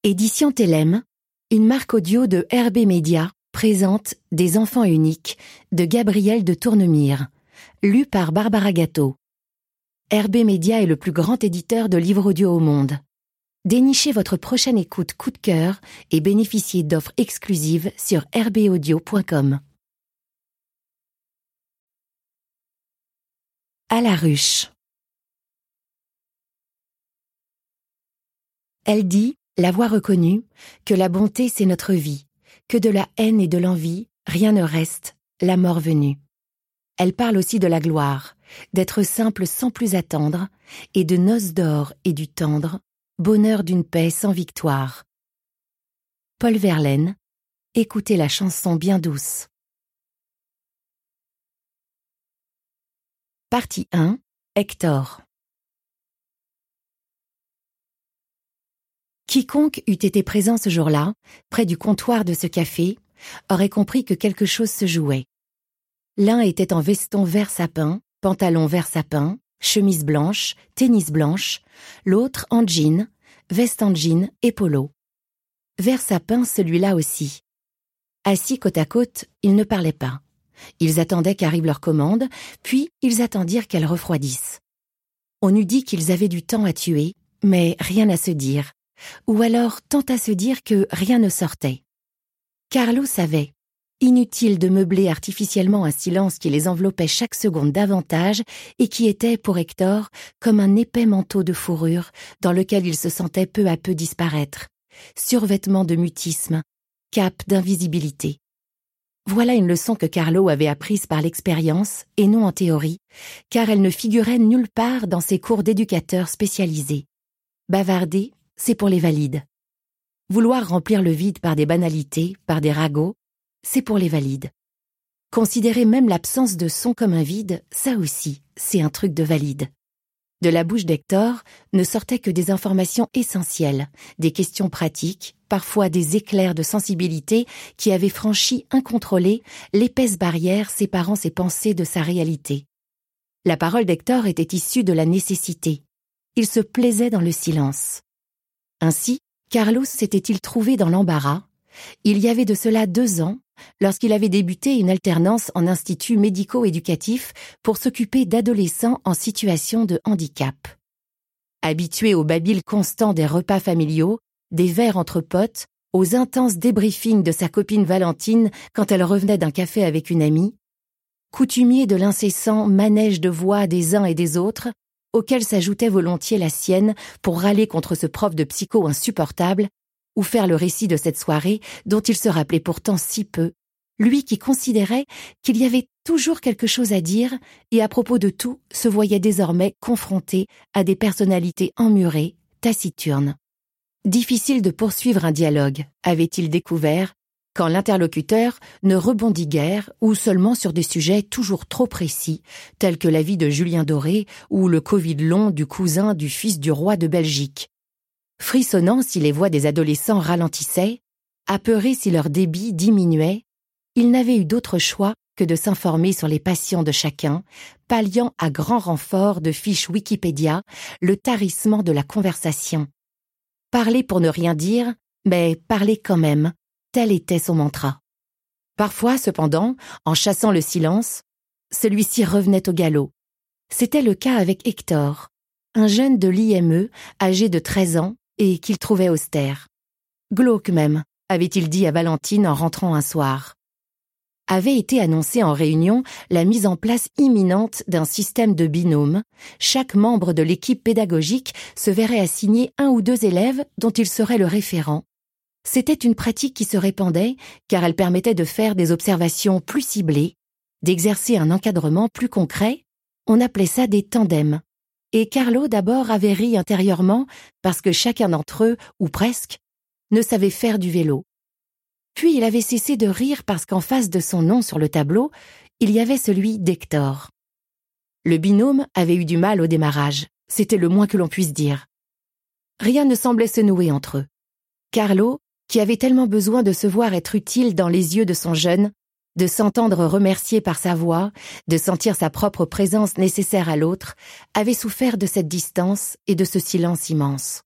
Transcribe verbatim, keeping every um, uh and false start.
Édition Télème, une marque audio de R B Media, présente Des enfants uniques de Gabrielle de Tournemire, lu par Barbara Gâteau. R B Media est le plus grand éditeur de livres audio au monde. Dénichez votre prochaine écoute coup de cœur et bénéficiez d'offres exclusives sur r b audio point com. À la ruche. Elle dit, la voix reconnue, que la bonté c'est notre vie, que de la haine et de l'envie, rien ne reste, la mort venue. Elle parle aussi de la gloire, d'être simple sans plus attendre, et de noces d'or et du tendre, bonheur d'une paix sans victoire. Paul Verlaine, écoutez la chanson bien douce. Partie un, Hector. Quiconque eût été présent ce jour-là, près du comptoir de ce café, aurait compris que quelque chose se jouait. L'un était en veston vert sapin, pantalon vert sapin, chemise blanche, tennis blanche, l'autre en jean, veste en jean et polo. Vert sapin celui-là aussi. Assis côte à côte, ils ne parlaient pas. Ils attendaient qu'arrive leur commande, puis ils attendirent qu'elle refroidisse. On eût dit qu'ils avaient du temps à tuer, mais rien à se dire. Ou alors tant à se dire que rien ne sortait. Carlo savait. Inutile de meubler artificiellement un silence qui les enveloppait chaque seconde davantage et qui était, pour Hector, comme un épais manteau de fourrure dans lequel il se sentait peu à peu disparaître. Survêtement de mutisme, cape d'invisibilité. Voilà une leçon que Carlo avait apprise par l'expérience et non en théorie, car elle ne figurait nulle part dans ses cours d'éducateurs spécialisés. Bavarder, c'est pour les valides. Vouloir remplir le vide par des banalités, par des ragots, c'est pour les valides. Considérer même l'absence de son comme un vide, ça aussi, c'est un truc de valide. De la bouche d'Hector ne sortaient que des informations essentielles, des questions pratiques, parfois des éclairs de sensibilité qui avaient franchi incontrôlée l'épaisse barrière séparant ses pensées de sa réalité. La parole d'Hector était issue de la nécessité. Il se plaisait dans le silence. Ainsi, Carlos s'était-il trouvé dans l'embarras. Il y avait de cela deux ans, lorsqu'il avait débuté une alternance en institut médico-éducatif pour s'occuper d'adolescents en situation de handicap. Habitué au babil constant des repas familiaux, des verres entre potes, aux intenses débriefings de sa copine Valentine quand elle revenait d'un café avec une amie, coutumier de l'incessant manège de voix des uns et des autres, auquel s'ajoutait volontiers la sienne pour râler contre ce prof de psycho insupportable, ou faire le récit de cette soirée dont il se rappelait pourtant si peu, lui qui considérait qu'il y avait toujours quelque chose à dire et à propos de tout se voyait désormais confronté à des personnalités emmurées, taciturnes. Difficile de poursuivre un dialogue, avait-il découvert, quand l'interlocuteur ne rebondit guère ou seulement sur des sujets toujours trop précis, tels que la vie de Julien Doré ou le Covid long du cousin du fils du roi de Belgique. Frissonnant si les voix des adolescents ralentissaient, apeurés si leur débit diminuait, il n'avait eu d'autre choix que de s'informer sur les passions de chacun, palliant à grand renfort de fiches Wikipédia le tarissement de la conversation. Parler pour ne rien dire, mais parler quand même. Tel était son mantra. Parfois, cependant, en chassant le silence, celui-ci revenait au galop. C'était le cas avec Hector, un jeune de l'I M E, âgé de treize ans, et qu'il trouvait austère. Glauque même, avait-il dit à Valentine en rentrant un soir. Avait été annoncée en réunion la mise en place imminente d'un système de binôme. Chaque membre de l'équipe pédagogique se verrait assigner un ou deux élèves dont il serait le référent. C'était une pratique qui se répandait car elle permettait de faire des observations plus ciblées, d'exercer un encadrement plus concret. On appelait ça des tandems. Et Carlo d'abord avait ri intérieurement parce que chacun d'entre eux, ou presque, ne savait faire du vélo. Puis il avait cessé de rire parce qu'en face de son nom sur le tableau, il y avait celui d'Hector. Le binôme avait eu du mal au démarrage, c'était le moins que l'on puisse dire. Rien ne semblait se nouer entre eux. Carlo, qui avait tellement besoin de se voir être utile dans les yeux de son jeune, de s'entendre remercié par sa voix, de sentir sa propre présence nécessaire à l'autre, avait souffert de cette distance et de ce silence immense.